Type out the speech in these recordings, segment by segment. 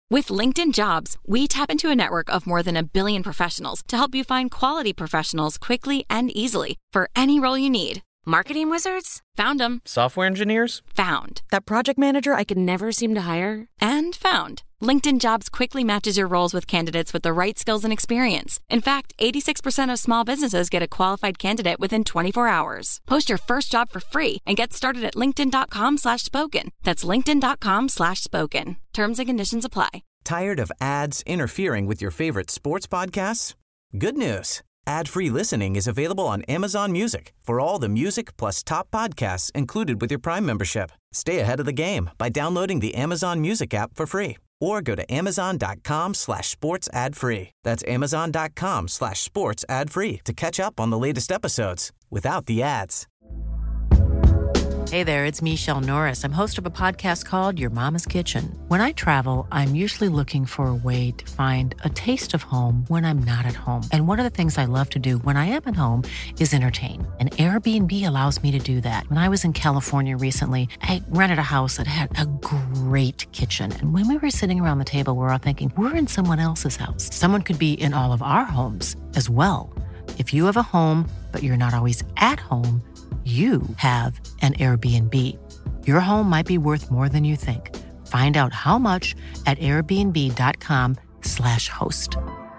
With LinkedIn Jobs, we tap into a network of more than 1 billion professionals to help you find quality professionals quickly and easily for any role you need. Marketing wizards? Found them. Software engineers? Found. That project manager I could never seem to hire? And found. LinkedIn Jobs quickly matches your roles with candidates with the right skills and experience. In fact, 86% of small businesses get a qualified candidate within 24 hours. Post your first job for free and get started at linkedin.com/spoken. That's linkedin.com/spoken. Terms and conditions apply. Tired of ads interfering with your favorite sports podcasts? Good news. Ad-free listening is available on Amazon Music for all the music plus top podcasts included with your Prime membership. Stay ahead of the game by downloading the Amazon Music app for free or go to amazon.com/sports ad free. That's amazon.com/sports ad free to catch up on the latest episodes without the ads. Hey there, it's Michelle Norris. I'm host of a podcast called Your Mama's Kitchen. When I travel, I'm usually looking for a way to find a taste of home when I'm not at home. And one of the things I love to do when I am at home is entertain. And Airbnb allows me to do that. When I was in California recently, I rented a house that had a great kitchen. And when we were sitting around the table, we were all thinking, we're in someone else's house. Someone could be in all of our homes as well. If you have a home, but you're not always at home, you have an Airbnb. Your home might be worth more than you think. Find out how much at airbnb.com/host.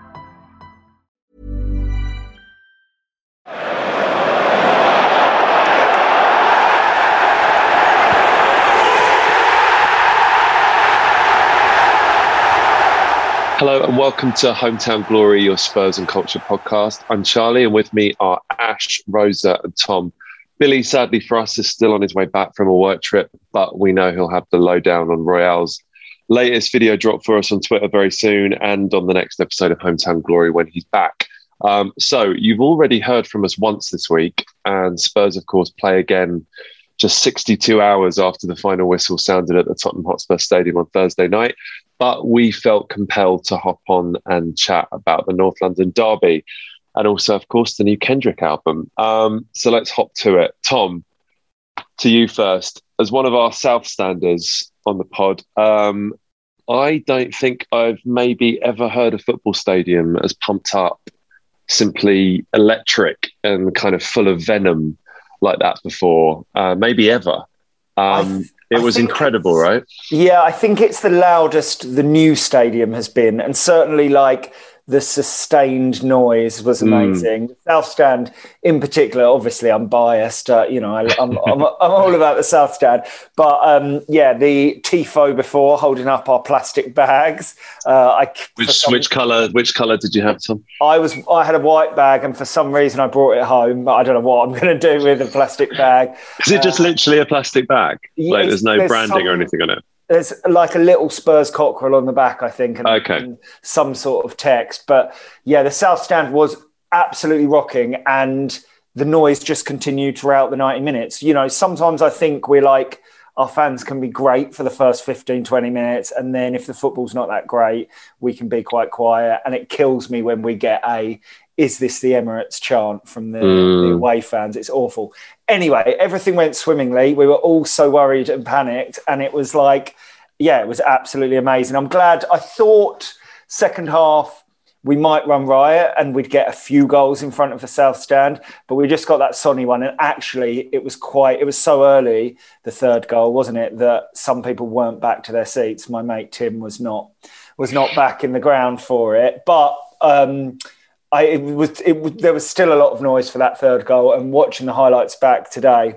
Hello and welcome to Hometown Glory, your Spurs and Culture podcast. I'm Charlie and with me are Ash, Rosa and Tom. Billy, sadly for us, is still on his way back from a work trip, but we know he'll have the lowdown on Royale's latest video drop for us on Twitter very soon and on the next episode of Hometown Glory when he's back. So you've already heard from us once this week, and Spurs, of course, play again just 62 hours after the final whistle sounded at the Tottenham Hotspur Stadium on Thursday night. But we felt compelled to hop on and chat about the North London derby. And also, of course, the new Kendrick album. So let's hop to it. Tom, to you first. As one of our South standers on the pod, I don't think I've maybe ever heard a football stadium as pumped up, simply electric and kind of full of venom like that before, maybe ever. It was incredible, right? Yeah, I think it's the loudest the new stadium has been. And certainly like the sustained noise was amazing. The South Stand in particular, obviously I'm biased, I'm all about the South Stand. But the Tifo before holding up our plastic bags. Which colour did you have, Tom? I had a white bag and for some reason I brought it home, but I don't know what I'm going to do with a plastic bag. Is it just literally a plastic bag? Like there's no branding or anything on it? There's like a little Spurs cockerel on the back, I think, and some sort of text. But yeah, the South Stand was absolutely rocking and the noise just continued throughout the 90 minutes. You know, sometimes I think we're like, our fans can be great for the first 15, 20 minutes. And then if the football's not that great, we can be quite quiet. And it kills me when we get is this the Emirates chant from the away fans? It's awful. Anyway, everything went swimmingly. We were all so worried and panicked. And it was like, it was absolutely amazing. I'm glad. I thought second half we might run riot and we'd get a few goals in front of the South Stand, but we just got that Sonny one. And actually it was so early, the third goal, wasn't it, that some people weren't back to their seats. My mate Tim was not back in the ground for it. But there was still a lot of noise for that third goal, and watching the highlights back today,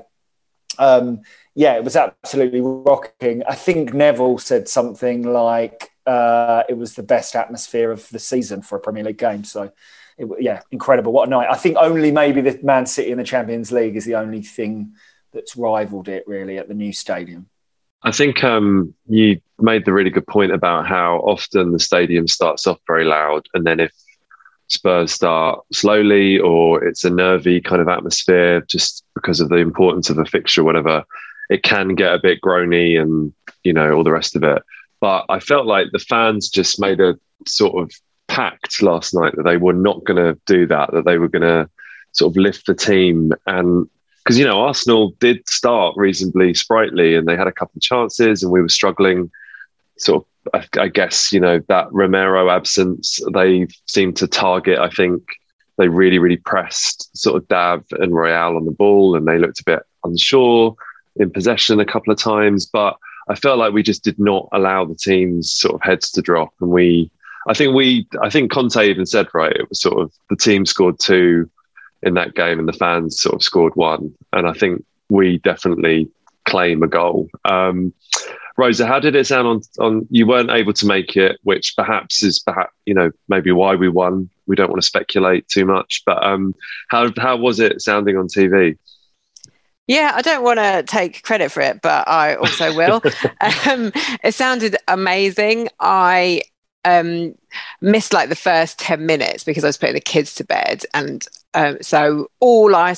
it was absolutely rocking. I think Neville said something like it was the best atmosphere of the season for a Premier League game. So, incredible. What a night. I think only maybe the Man City in the Champions League is the only thing that's rivaled it really at the new stadium. I think you made the really good point about how often the stadium starts off very loud, and then if Spurs start slowly or it's a nervy kind of atmosphere just because of the importance of the fixture or whatever, it can get a bit groany and, all the rest of it. But I felt like the fans just made a sort of pact last night that they were not going to do that they were going to sort of lift the team. And because, Arsenal did start reasonably sprightly and they had a couple of chances and we were struggling. sort of, I guess, that Romero absence, they seemed to target, I think they really, really pressed sort of Dav and Royale on the ball, and they looked a bit unsure in possession a couple of times, but I felt like we just did not allow the team's sort of heads to drop. And I think Conte even said, right, it was sort of the team scored 2 in that game and the fans sort of scored 1. And I think we definitely claim a goal. Rosa, how did it sound on you weren't able to make it, which perhaps maybe why we won. We don't want to speculate too much, but how was it sounding on TV? Yeah, I don't want to take credit for it, but I also will. It sounded amazing. I missed like the first 10 minutes because I was putting the kids to bed, and so all I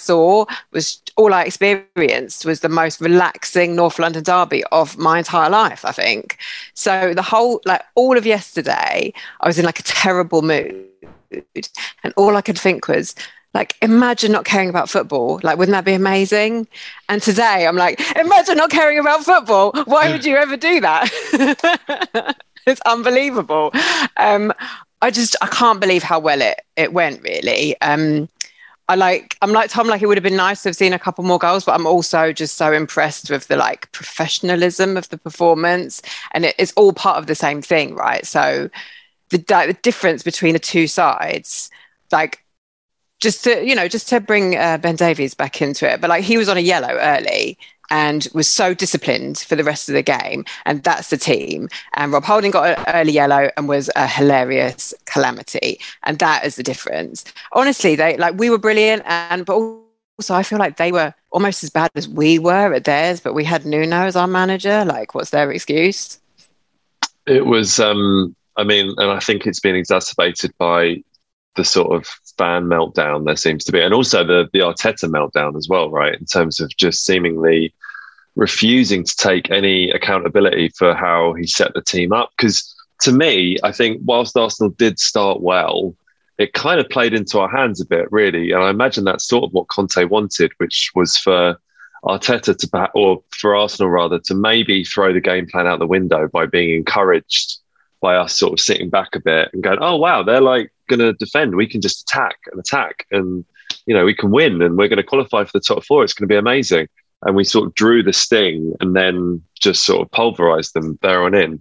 experienced was the most relaxing North London derby of my entire life, I think. So all of yesterday I was in like a terrible mood, and all I could think was, like, imagine not caring about football. Like, wouldn't that be amazing? And today I'm like, imagine not caring about football. Why would you ever do that? It's unbelievable. I can't believe how well it went, really. I'm like Tom, like, it would have been nice to have seen a couple more goals, but I'm also just so impressed with the like professionalism of the performance, and it's all part of the same thing, right? So the difference between the two sides, like, just to bring Ben Davies back into it, but like, he was on a yellow early and was so disciplined for the rest of the game, and that's the team. And Rob Holding got an early yellow and was a hilarious calamity, and that is the difference. Honestly, we were brilliant, but also I feel like they were almost as bad as we were at theirs, but we had Nuno as our manager. Like, what's their excuse? It was, and I think it's been exacerbated by the sort of fan meltdown there seems to be, and also the Arteta meltdown as well, right? In terms of just seemingly refusing to take any accountability for how he set the team up. Because to me, I think whilst Arsenal did start well, it kind of played into our hands a bit, really. And I imagine that's sort of what Conte wanted, which was for Arteta or for Arsenal rather, to maybe throw the game plan out the window by being encouraged by us sort of sitting back a bit and going, oh, wow, they're like going to defend. We can just attack, and, we can win, and we're going to qualify for the top 4. It's going to be amazing. And we sort of drew the sting and then just sort of pulverized them there on in.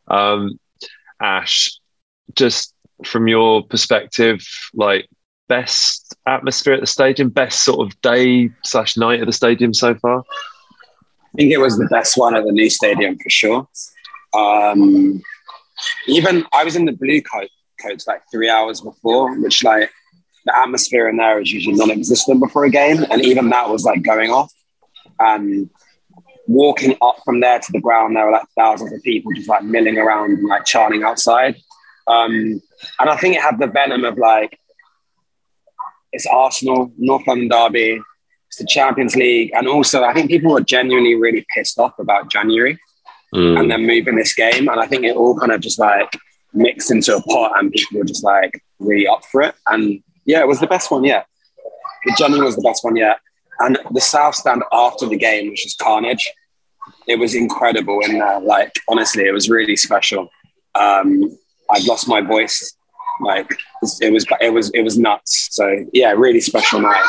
Ash, just from your perspective, like, best atmosphere at the stadium, best sort of day/night at the stadium so far? I think it was the best one at the new stadium for sure. Even I was in the blue coats like 3 hours before, which, like, the atmosphere in there is usually non-existent before a game, and even that was like going off. And walking up from there to the ground, there were like thousands of people just like milling around and like chanting outside. And I think it had the venom of, like, it's Arsenal, North London derby, it's the Champions League, and also I think people were genuinely really pissed off about January. And then moving this game. And I think it all kind of just like mixed into a pot, and people were just like really up for it. And yeah, it was the best one yet. It genuinely was the best one yet. And the South Stand after the game was just carnage. It was incredible in there. Like, honestly, it was really special. I'd lost my voice. Like, it was nuts. So yeah, really special night.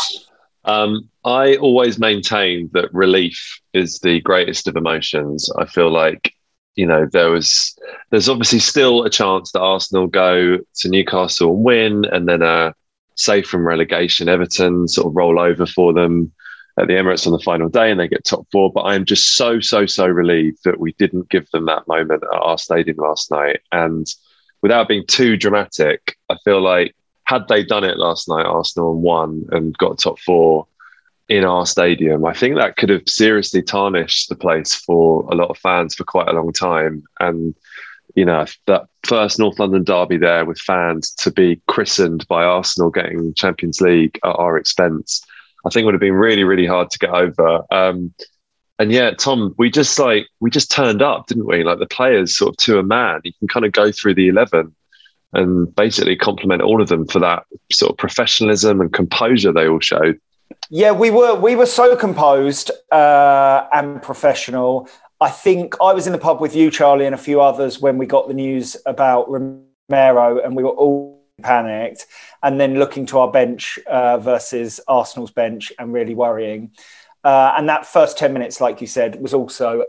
I always maintain that relief is the greatest of emotions. I feel like, there's obviously still a chance that Arsenal go to Newcastle and win, and then safe from relegation, Everton sort of roll over for them at the Emirates on the final day and they get top 4. But I'm just so relieved that we didn't give them that moment at our stadium last night. And without being too dramatic, I feel like had they done it last night, Arsenal, and won and got top 4 in our stadium, I think that could have seriously tarnished the place for a lot of fans for quite a long time. And, that first North London derby there with fans to be christened by Arsenal getting Champions League at our expense, I think would have been really, really hard to get over. And yeah, Tom, we just turned up, didn't we? Like, the players sort of to a man. You can kind of go through the 11 and basically compliment all of them for that sort of professionalism and composure they all showed. Yeah, we were so composed and professional. I think I was in the pub with you, Charlie, and a few others when we got the news about Romero, and we were all panicked, and then looking to our bench versus Arsenal's bench and really worrying. And that first 10 minutes, like you said, was also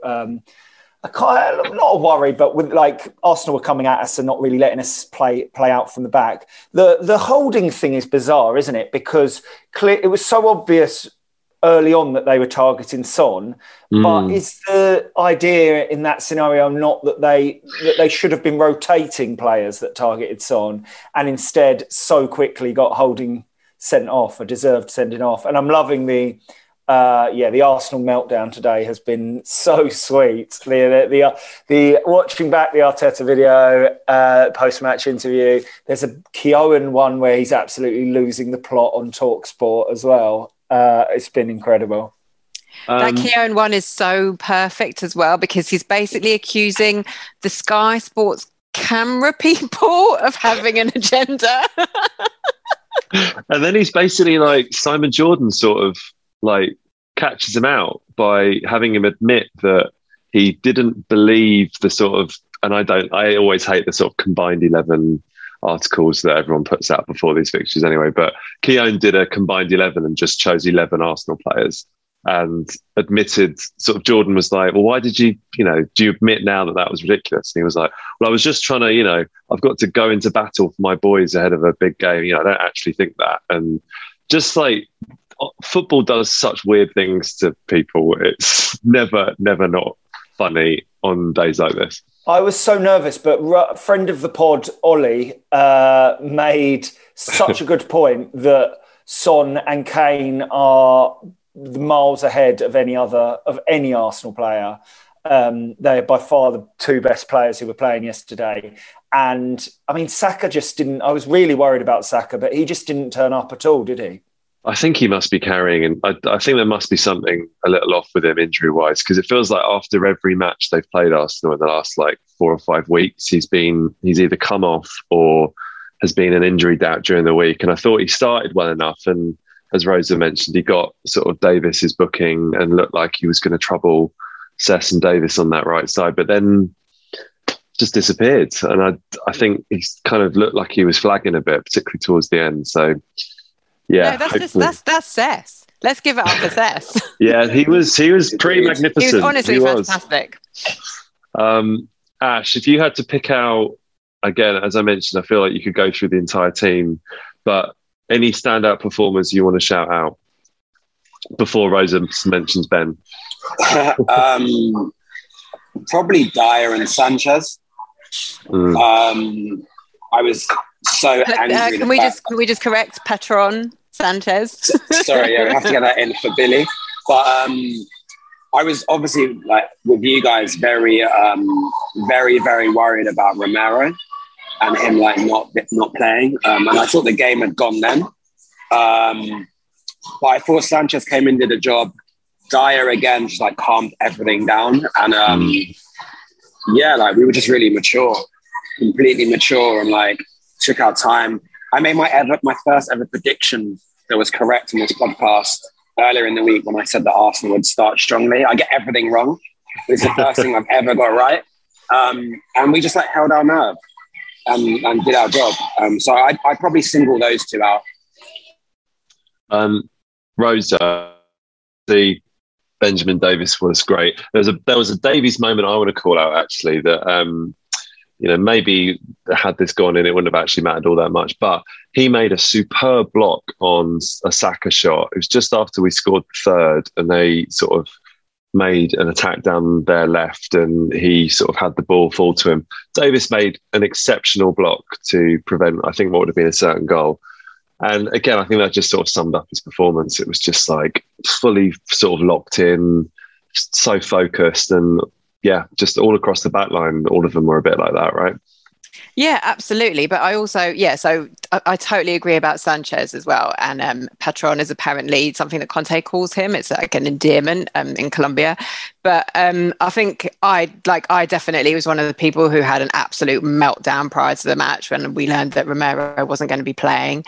not a worry, but with like Arsenal were coming at us and not really letting us play out from the back. The holding thing is bizarre, isn't it? Because it was so obvious early on that they were targeting Son, but is the idea in that scenario not that they should have been rotating players that targeted Son and instead so quickly got Holding sent off, a deserved sending off? And I'm loving the Arsenal meltdown today has been so sweet. The watching back the Arteta video, post-match interview, there's a Keown one where he's absolutely losing the plot on TalkSport as well. It's been incredible. That Keown one is so perfect as well, because he's basically accusing the Sky Sports camera people of having an agenda. And then he's basically like Simon Jordan sort of like catches him out by having him admit that he didn't believe the sort of, and I always hate the sort of combined 11 articles that everyone puts out before these fixtures anyway, but Keown did a combined 11 and just chose 11 Arsenal players and admitted, sort of Jordan was like, well, why did you do you admit now that was ridiculous? And he was like, well, I was just trying to, I've got to go into battle for my boys ahead of a big game. I don't actually think that. And just like, football does such weird things to people. It's never not funny on days like this. I was so nervous, but friend of the pod, Ollie, made such a good point that Son and Kane are miles ahead of any Arsenal player. They're by far the two best players who were playing yesterday. And I mean, Saka just didn't, I was really worried about Saka, but he just didn't turn up at all, did he? I think he must be carrying, and I think there must be something a little off with him injury-wise, because it feels like after every match they've played Arsenal in the last like 4 or 5 weeks, he's either come off or has been an injury doubt during the week. And I thought he started well enough, and as Rosa mentioned, he got sort of Davis's booking and looked like he was going to trouble Sess and Davis on that right side, but then just disappeared. And I think he's kind of looked like he was flagging a bit, particularly towards the end. So. Yeah, no, that's Sess. Let's give it up for Sess. Yeah, he was pretty magnificent. He was honestly fantastic. Ash, if you had to pick out, again, as I mentioned, I feel like you could go through the entire team, but any standout performers you want to shout out before Rosa mentions Ben? Probably Dyer and Sanchez. I was so angry. Can we just correct Petron Sanchez? Sorry, we have to get that in for Billy. But I was obviously, like with you guys, very, very, very worried about Romero and him like not playing. And I thought the game had gone then. But I thought Sanchez came in, did a job. Dyer again just like calmed everything down. And like we were just really mature, completely mature, and like took our time. I made my first ever prediction that was correct in this podcast earlier in the week when I said that Arsenal would start strongly. I get everything wrong. It's the first thing I've ever got right. And we just like held our nerve and did our job. So I'd probably single those two out. Rosa, the Benjamin Davis was great. There was a Davies moment I want to call out actually that maybe had this gone in, it wouldn't have actually mattered all that much. But he made a superb block on a Saka shot. It was just after we scored the third, and they sort of made an attack down their left, and he sort of had the ball fall to him. Davis made an exceptional block to prevent, I think, what would have been a certain goal. And again, I think that just sort of summed up his performance. It was just like fully sort of locked in, so focused, and yeah, just all across the back line, all of them were a bit like that, right? Yeah, absolutely. But I also, so I totally agree about Sanchez as well. And Petron is apparently something that Conte calls him. It's like an endearment in Colombia. But I think I definitely was one of the people who had an absolute meltdown prior to the match when we learned that Romero wasn't going to be playing.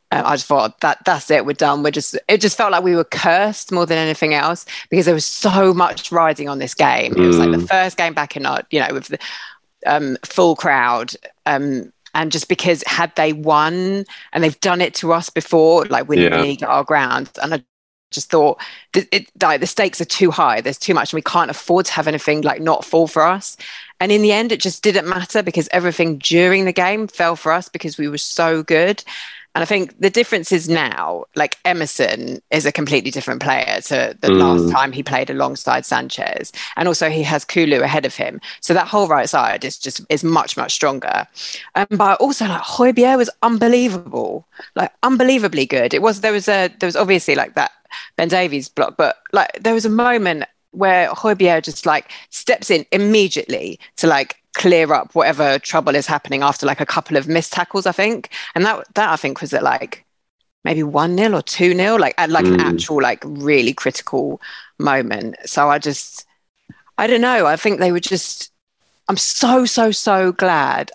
I just thought that's it. We're done. It just felt like we were cursed more than anything else, because there was so much riding on this game. It was like the first game back in our, with the full crowd. And just because had they won, and they've done it to us before, like winning the league at our ground, and I just thought the stakes are too high. There's too much, and we can't afford to have anything like not fall for us. And in the end, it just didn't matter, because everything during the game fell for us because we were so good. And I think the difference is now, like, Emerson is a completely different player to the last time he played alongside Sanchez. And also he has Kulu ahead of him. So that whole right side is much, much stronger. But also, like, Højbjerg was unbelievable, like unbelievably good. There was obviously like that Ben Davies block, but like there was a moment where Højbjerg just like steps in immediately to like clear up whatever trouble is happening after like a couple of missed tackles, I think. And that I think was at like maybe 1-0 or 2-0, like at like an actual like really critical moment. So I don't know. I think they were just, I'm so glad.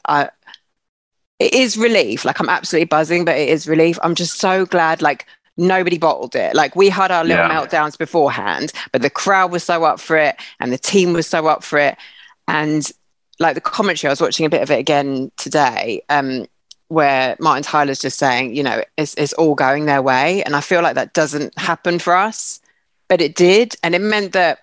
It is relief. Like, I'm absolutely buzzing, but it is relief. I'm just so glad, like, nobody bottled it. Like, we had our little meltdowns beforehand, but the crowd was so up for it and the team was so up for it. And like the commentary, I was watching a bit of it again today, where Martin Tyler's just saying, it's all going their way. And I feel like that doesn't happen for us, but it did. And it meant that,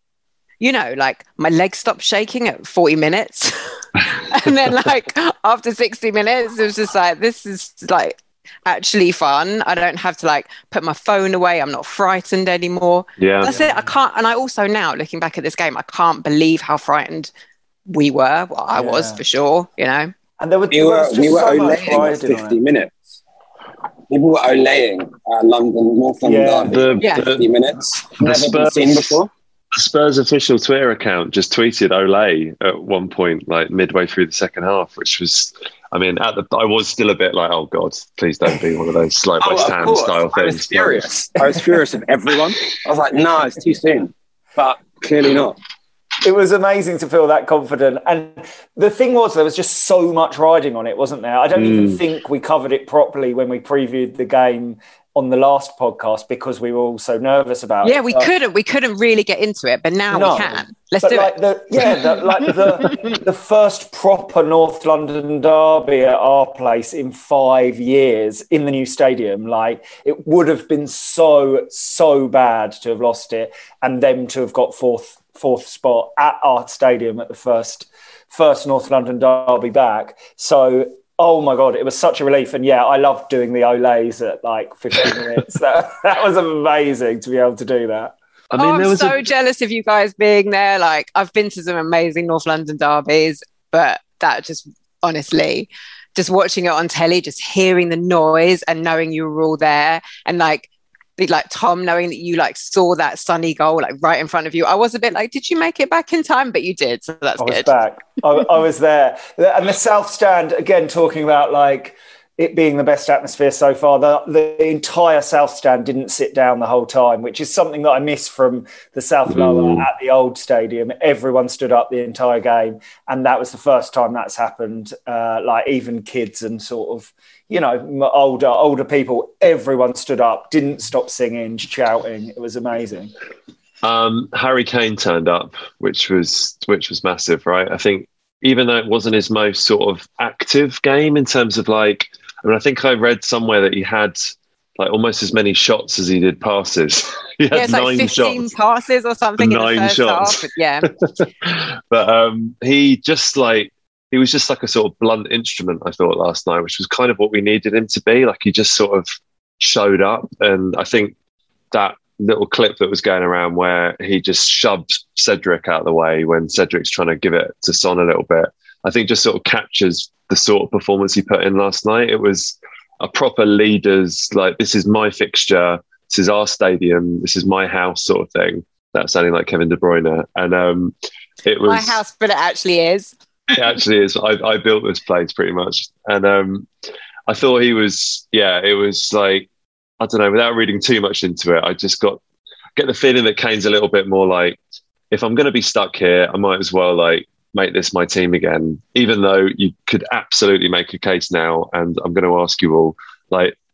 like, my legs stopped shaking at 40 minutes. And then like after 60 minutes, it was just like, this is like actually fun. I don't have to like put my phone away. I'm not frightened anymore. Yeah, that's it. I can't. And I also, now looking back at this game, I can't believe how frightened we were. Well, I was, for sure, And there were we were olaying for 50 minutes. People were olaying North London Derby for 50 minutes. Never been seen before. The Spurs official Twitter account just tweeted Olay at one point, like midway through the second half, which was, I mean, I was still a bit like, oh God, please don't be one of those like West Ham style things. I was furious. I was furious of everyone. I was like, no, it's too soon. But clearly not. It was amazing to feel that confident. And the thing was, there was just so much riding on it, wasn't there? I don't even think we covered it properly when we previewed the game on the last podcast, because we were all so nervous about it. Yeah, we couldn't really get into it, but now we can. Let's do it. The first proper North London derby at our place in 5 years in the new stadium. Like, it would have been so bad to have lost it, and them to have got fourth spot at our stadium at the first North London derby back. So, oh my God, it was such a relief. And yeah, I loved doing the Olays at like 15 minutes. That was amazing to be able to do that. I mean, I'm so jealous of you guys being there. Like, I've been to some amazing North London derbies, but that just, honestly, just watching it on telly, just hearing the noise and knowing you were all there, and like Tom, knowing that you like saw that Sonny goal like right in front of you, I was a bit like, did you make it back in time? But you did, so that's good. I was there. And the South Stand, again, talking about like it being the best atmosphere so far, the entire South Stand didn't sit down the whole time, which is something that I miss from the South Lower at the old stadium. Everyone stood up the entire game, and that was the first time that's happened. Like, even kids and sort of, older people, everyone stood up, didn't stop singing, shouting. It was amazing. Harry Kane turned up, which was massive, right? I think even though it wasn't his most sort of active game in terms of like, I mean, I think I read somewhere that he had like almost as many shots as he did passes. He had it's like 15 passes or something. 9 shots. Half, yeah. But he was just like a sort of blunt instrument, I thought, last night, which was kind of what we needed him to be. Like, he just sort of showed up. And I think that little clip that was going around where he just shoved Cedric out of the way when Cedric's trying to give it to Son a little bit, I think just sort of captures the sort of performance he put in last night. It was a proper leader's, like, this is my fixture, this is our stadium, this is my house sort of thing. That's sounding like Kevin De Bruyne. And it was... My house, but it actually is. It actually is. I built this place pretty much. And I thought he was, it was like, I don't know, without reading too much into it, I just get the feeling that Kane's a little bit more like, if I'm going to be stuck here, I might as well like make this my team again, even though you could absolutely make a case now. And I'm going to ask you all, like,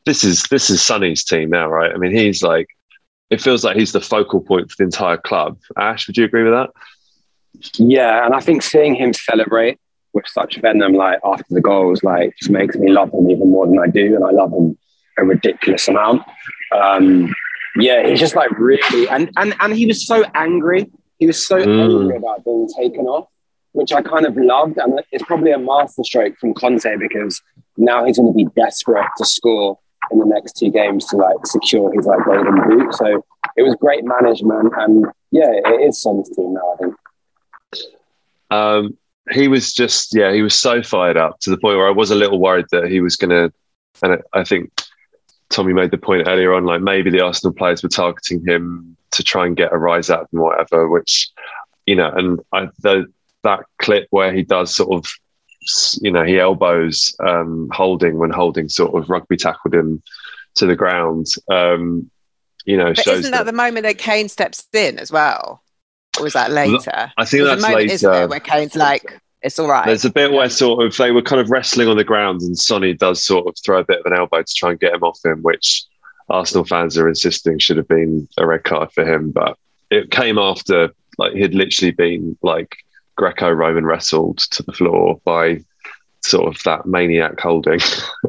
this is Sonny's team now, right? I mean, he's like, it feels like he's the focal point for the entire club. Ash, would you agree with that? Yeah, and I think seeing him celebrate with such venom, like after the goals, like just makes me love him even more than I do, and I love him a ridiculous amount. Yeah, he's just like really, and he was so angry. He was so angry about being taken off, which I kind of loved, and it's probably a masterstroke from Conte because now he's going to be desperate to score in the next 2 games to like secure his like golden boot. So it was great management, and yeah, it is Son's team now, I think. He was just, he was so fired up to the point where I was a little worried that he was going to, and I think Tommy made the point earlier on, like maybe the Arsenal players were targeting him to try and get a rise out of him or whatever, which, and that clip where he does sort of, he elbows Holding when Holding sort of rugby tackled him to the ground, but shows isn't that the moment that Kane steps in as well? Or was that later? I think that's later. Isn't there, where Kane's like, it's all right. There's a bit where sort of they were kind of wrestling on the ground and Sonny does sort of throw a bit of an elbow to try and get him off him, which Arsenal fans are insisting should have been a red card for him. But it came after like he'd literally been like Greco-Roman wrestled to the floor by sort of that maniac Holding.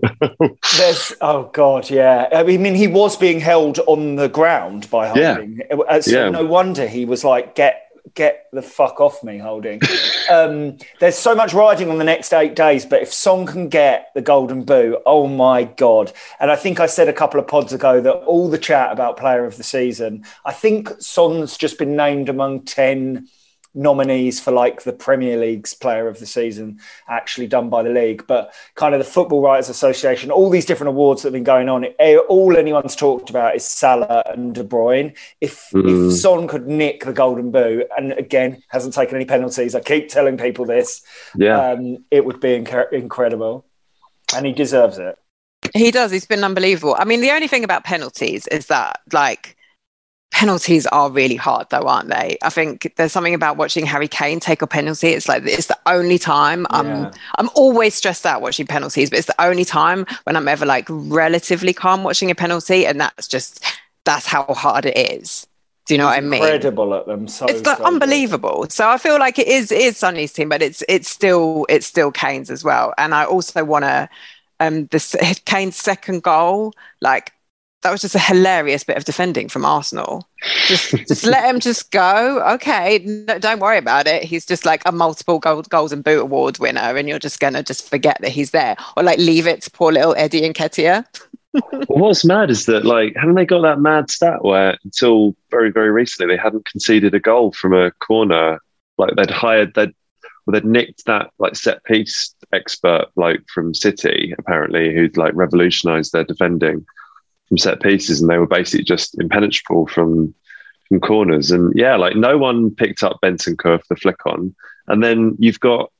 Oh God, yeah. I mean, he was being held on the ground by Holding. So no wonder he was like, get the fuck off me, Holding. There's so much riding on the next 8 days, but if Son can get the golden boot, oh my God. And I think I said a couple of pods ago that all the chat about player of the season, I think Son's just been named among 10 nominees for like the Premier League's player of the season, actually done by the league, but kind of the Football Writers Association, all these different awards that have been going on, all anyone's talked about is Salah and De Bruyne. If Son could nick the golden boot, and again hasn't taken any penalties, I keep telling people this, it would be incredible, and he deserves it. He does. He's been unbelievable. I mean, the only thing about penalties is that like penalties are really hard though, aren't they? I think there's something about watching Harry Kane take a penalty. It's like, it's the only time I'm always stressed out watching penalties, but it's the only time when I'm ever like relatively calm watching a penalty. And that's how hard it is. Do you know what I mean? Incredible at them. So unbelievable. Good. So I feel like it is Sonny's team, but it's still Kane's as well. And I also want to, Kane's second goal, like, that was just a hilarious bit of defending from Arsenal. Just let him just go. Okay, no, don't worry about it. He's just like a multiple Golden Boot Award winner, and you're just going to just forget that he's there. Or like leave it to poor little Eddie Nketiah. What's mad is that, like, haven't they got that mad stat where until very, very recently they hadn't conceded a goal from a corner? Like they'd nicked that like set piece expert like from City, apparently, who'd like revolutionised their defending from set pieces, and they were basically just impenetrable from corners. And yeah, like no one picked up Bentancur for the flick on. And then you've got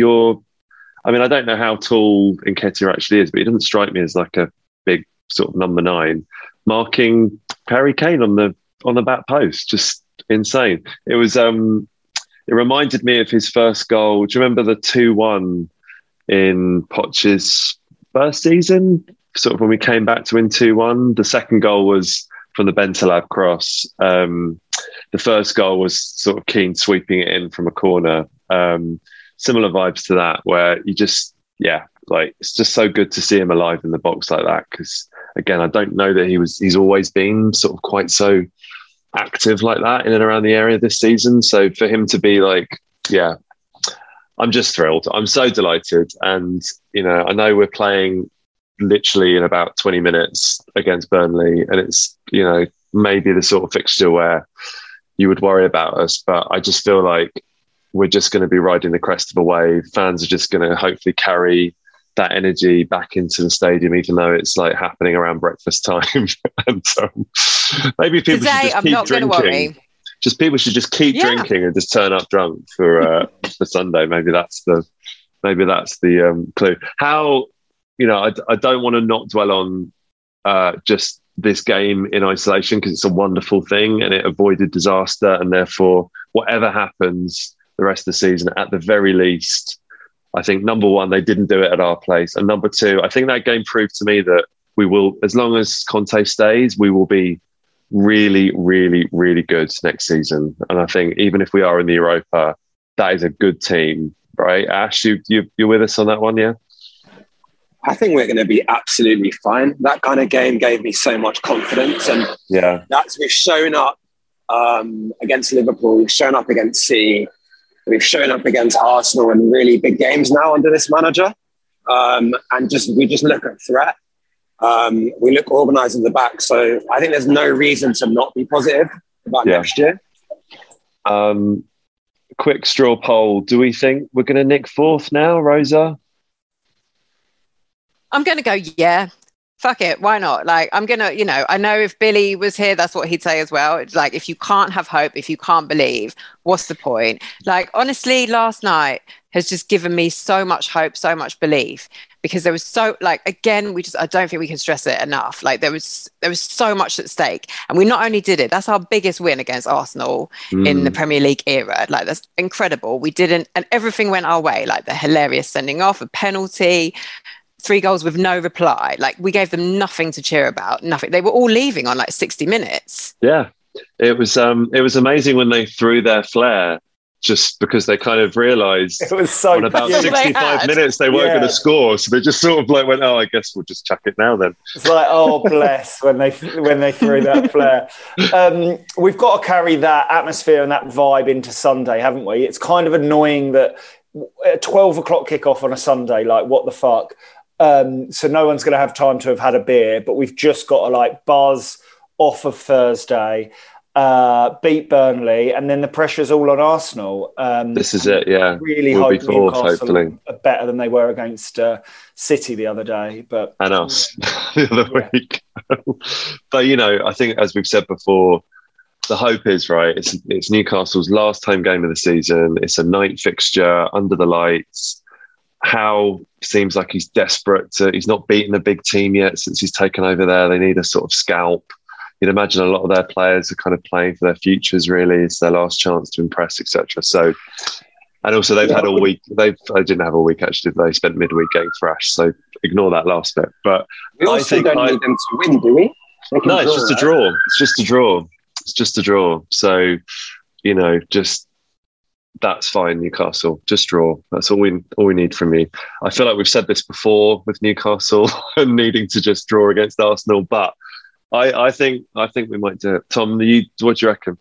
I don't know how tall Nketiah actually is, but he doesn't strike me as like a big sort of number 9 marking Harry Kane on the back post. Just insane. It was it reminded me of his first goal. Do you remember the 2-1 in Poch's first season? Sort of when we came back to win 2-1, the second goal was from the Bentaleb cross. The first goal was sort of Keane sweeping it in from a corner. Similar vibes to that, where you just, like it's just so good to see him alive in the box like that. Because again, I don't know that he's always been sort of quite so active like that in and around the area this season. So for him to be like, I'm just thrilled. I'm so delighted. And, I know we're playing literally in about 20 minutes against Burnley, and it's maybe the sort of fixture where you would worry about us, but I just feel like we're just going to be riding the crest of a wave. Fans are just going to hopefully carry that energy back into the stadium, even though it's like happening around breakfast time. And maybe people should just keep drinking. People should just keep drinking and just turn up drunk for Sunday. Maybe that's the clue. How I don't want to not dwell on just this game in isolation, because it's a wonderful thing and it avoided disaster, and therefore whatever happens the rest of the season, at the very least, I think number one, they didn't do it at our place, and number two, I think that game proved to me that we will, as long as Conte stays, we will be really, really, really good next season. And I think even if we are in the Europa, that is a good team, right? Ash, you're with us on that one, yeah? I think we're going to be absolutely fine. That kind of game gave me so much confidence. And we've shown up against Liverpool, we've shown up against City, we've shown up against Arsenal in really big games now under this manager. And we just look at threat. We look organised in the back. So I think there's no reason to not be positive about next year. Quick straw poll. Do we think we're going to nick fourth now, Rosa? I'm going to go, yeah. Fuck it. Why not? Like, I'm going to, I know if Billy was here, that's what he'd say as well. It's like, if you can't have hope, if you can't believe, what's the point? Like, honestly, last night has just given me so much hope, so much belief, because there was so, like, again, I don't think we can stress it enough. Like, there was so much at stake. And we not only did it, that's our biggest win against Arsenal in the Premier League era. Like, that's incredible. We didn't, and everything went our way, like the hilarious sending off, a penalty, 3 goals with no reply. Like, we gave them nothing to cheer about, nothing. They were all leaving on like 60 minutes. Yeah. It was amazing when they threw their flair, just because they kind of realised it was so on about 65 minutes they weren't going to score. So they just sort of like went, oh, I guess we'll just chuck it now then. It's like, oh, bless, when they threw that flair. We've got to carry that atmosphere and that vibe into Sunday, haven't we? It's kind of annoying that at 12 o'clock kickoff on a Sunday, like, what the fuck? So no one's going to have time to have had a beer, but we've just got to like buzz off of Thursday, beat Burnley, and then the pressure's all on Arsenal. This is it, yeah. Really hope Newcastle are better than they were against City the other day. And us the other week. But, I think, as we've said before, the hope is, right, it's Newcastle's last home game of the season. It's a night fixture under the lights. Howe seems like he's desperate he's not beaten a big team yet since he's taken over there. They need a sort of scalp. You'd imagine a lot of their players are kind of playing for their futures, really. It's their last chance to impress, etc. So, and also they've had all week. They didn't have all week, actually. They spent midweek getting thrashed. So ignore that last bit. But we also don't need them to win, do we? No, it's just a draw. It's just a draw. It's just a draw. So, just... that's fine, Newcastle. Just draw. That's all we need from you. I feel like we've said this before with Newcastle and needing to just draw against Arsenal, but I think we might do it. Tom, what do you reckon?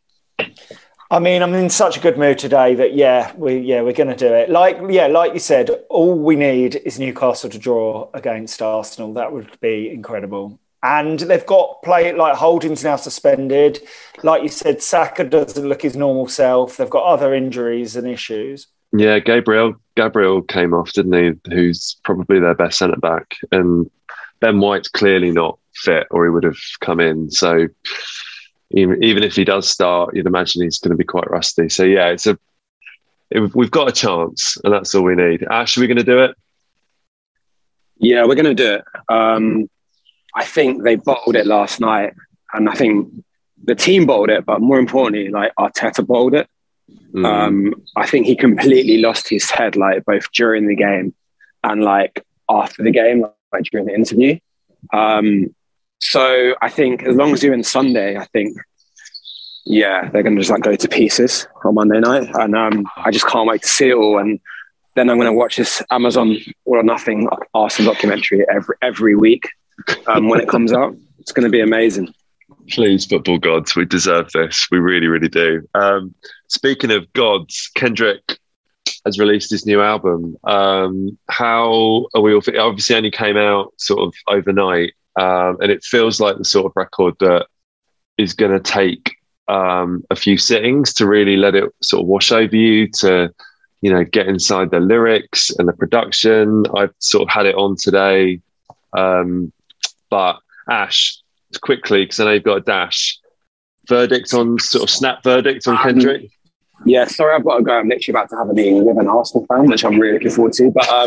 I mean, I'm in such a good mood today that we're going to do it. Like you said, all we need is Newcastle to draw against Arsenal. That would be incredible. And they've got play, like Holding's now suspended. Like you said, Saka doesn't look his normal self. They've got other injuries and issues. Yeah, Gabriel came off, didn't he? Who's probably their best centre-back. And Ben White's clearly not fit, or he would have come in. So even if he does start, you'd imagine he's going to be quite rusty. So yeah, we've got a chance, and that's all we need. Ash, are we going to do it? Yeah, we're going to do it. I think they bottled it last night, and I think the team bottled it, but more importantly, like Arteta bottled it. I think he completely lost his head, like both during the game and like after the game, like during the interview. So I think as long as you're in Sunday, I think, they're going to just like go to pieces on Monday night, and I just can't wait to see it all. And then I'm going to watch this Amazon All or Nothing Arsenal documentary every week. When it comes out, it's going to be amazing. Please, football gods, we deserve this. We really, really do. Speaking of gods, Kendrick has released his new album. How are we all? It obviously only came out sort of overnight, and it feels like the sort of record that is going to take a few sittings to really let it sort of wash over you, to get inside the lyrics and the production. I've sort of had it on today. But Ash, quickly, because I know you've got a dash. Verdict on snap verdict on Kendrick. Yeah, sorry, I've got to go. I'm literally about to have a meeting with an Arsenal fan, which I'm really looking forward to. But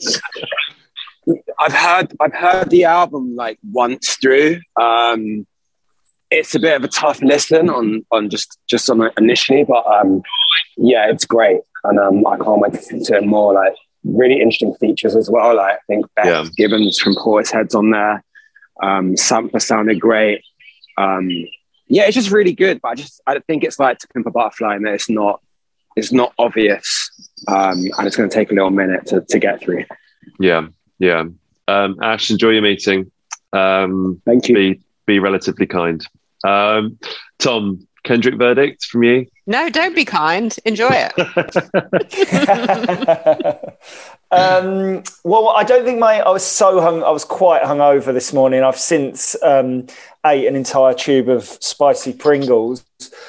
I've heard the album like once through. It's a bit of a tough listen on just on it initially, but it's great, and I can't wait to listen to it more. Like, really interesting features as well. Like, I think Beth Gibbons from Portishead's on there. Sampler sounded great. It's just really good. But I think it's like To Pimp a Butterfly, and that it's not obvious, and it's going to take a little minute to get through. Yeah. Ash, enjoy your meeting. Thank you. Be relatively kind. Tom, Kendrick verdict from you? No, don't be kind. Enjoy it. Well, I don't think I was quite hungover this morning. I've since ate an entire tube of spicy Pringles.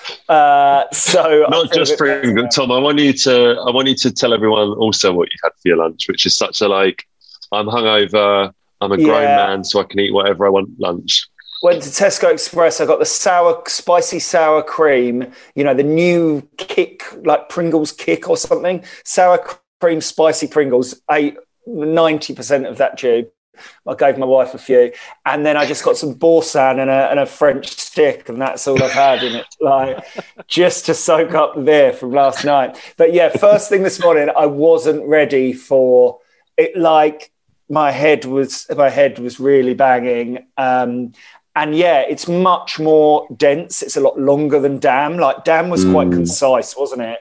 So not just Pringles, Tom. I want you to tell everyone also what you had for your lunch, which is such a I'm hungover. I'm a grown man, so I can eat whatever I want lunch. Went to Tesco Express. I got the spicy sour cream, the new kick, like Pringles kick or something. Sour cream, spicy Pringles. Ate 90% of that tube. I gave my wife a few. And then I just got some Boursin and a French stick, and that's all I've had in it, just to soak up the beer from last night. But yeah, first thing this morning, I wasn't ready for it. My head was really banging. And yeah, it's much more dense. It's a lot longer than Damn. Damn was quite concise, wasn't it?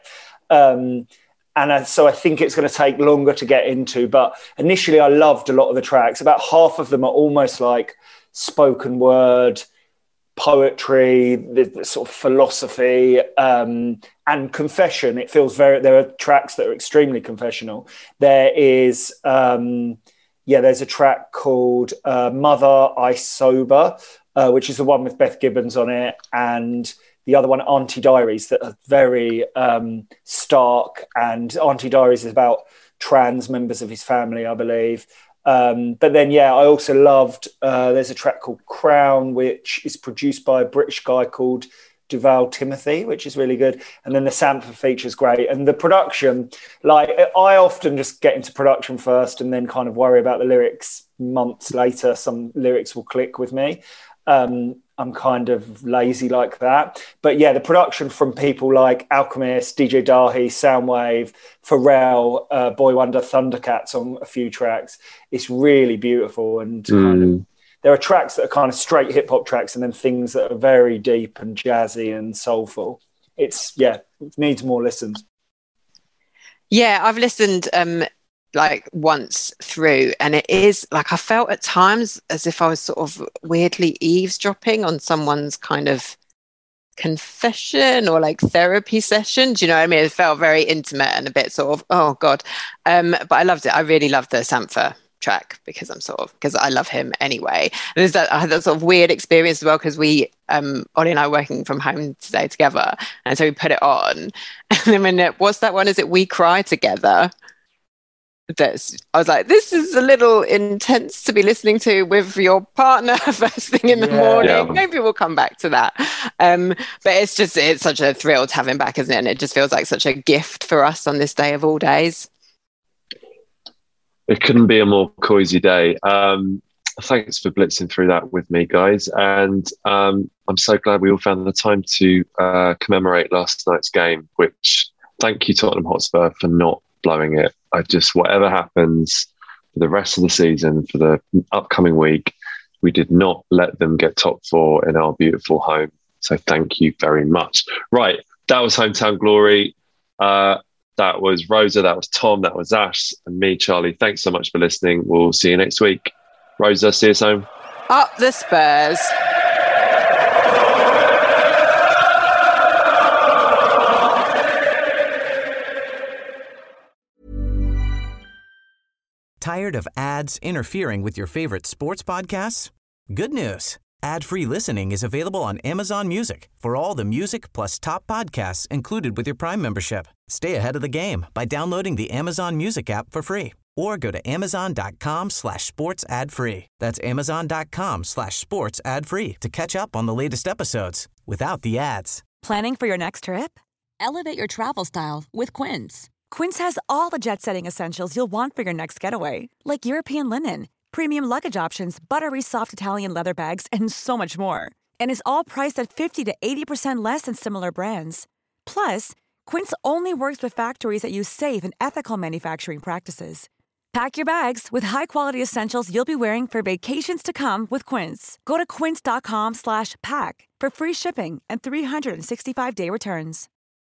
So I think it's going to take longer to get into. But initially, I loved a lot of the tracks. About half of them are almost like spoken word, poetry, the sort of philosophy, and confession. It feels there are tracks that are extremely confessional. There is... there's a track called Mother, I Sober, which is the one with Beth Gibbons on it, and the other one, Auntie Diaries, that are very stark. And Auntie Diaries is about trans members of his family, I believe. But then, I also loved, there's a track called Crown, which is produced by a British guy called Duval Timothy, which is really good. And then the Sampler feature is great. And the production, I often just get into production first and then kind of worry about the lyrics months later. Some lyrics will click with me. I'm kind of lazy like that. But yeah, the production from people like Alchemist, DJ Dahi, Soundwave, Pharrell, Boy Wonder, Thundercats on a few tracks. It's really beautiful, and there are tracks that are kind of straight hip hop tracks, and then things that are very deep and jazzy and soulful. It needs more listens. Yeah, I've listened once through, and it is I felt at times as if I was sort of weirdly eavesdropping on someone's kind of confession or therapy session. Do you know what I mean? It felt very intimate and a bit sort of, oh God. But I loved it. I really loved the Sampler track because I love him anyway. And I had that sort of weird experience as well, because we Ollie and I were working from home today together, and so we put it on, and then what's that one? Is it We Cry Together? I was like, this is a little intense to be listening to with your partner first thing in the morning. Yeah. Maybe we'll come back to that. But it's such a thrill to have him back, isn't it? And it just feels like such a gift for us on this day of all days. It couldn't be a more cozy day. Thanks for blitzing through that with me, guys. And I'm so glad we all found the time to commemorate last night's game, which thank you, Tottenham Hotspur, for not blowing it. Whatever happens for the rest of the season, for the upcoming week, we did not let them get top four in our beautiful home. So thank you very much. Right. That was Hometown Glory. That was Rosa, that was Tom, that was Ash, and me, Charlie. Thanks so much for listening. We'll see you next week. Rosa, see us home. Up the Spurs. Tired of ads interfering with your favorite sports podcasts? Good news. Ad-free listening is available on Amazon Music for all the music plus top podcasts included with your Prime membership. Stay ahead of the game by downloading the Amazon Music app for free, or go to amazon.com/sports ad free. That's amazon.com/sports ad free to catch up on the latest episodes without the ads. Planning for your next trip? Elevate your travel style with Quince. Quince has all the jet-setting essentials you'll want for your next getaway, like European linen, premium luggage options, buttery soft Italian leather bags, and so much more. And is all priced at 50 to 80% less than similar brands. Plus, Quince only works with factories that use safe and ethical manufacturing practices. Pack your bags with high-quality essentials you'll be wearing for vacations to come with Quince. Go to quince.com/pack for free shipping and 365-day returns.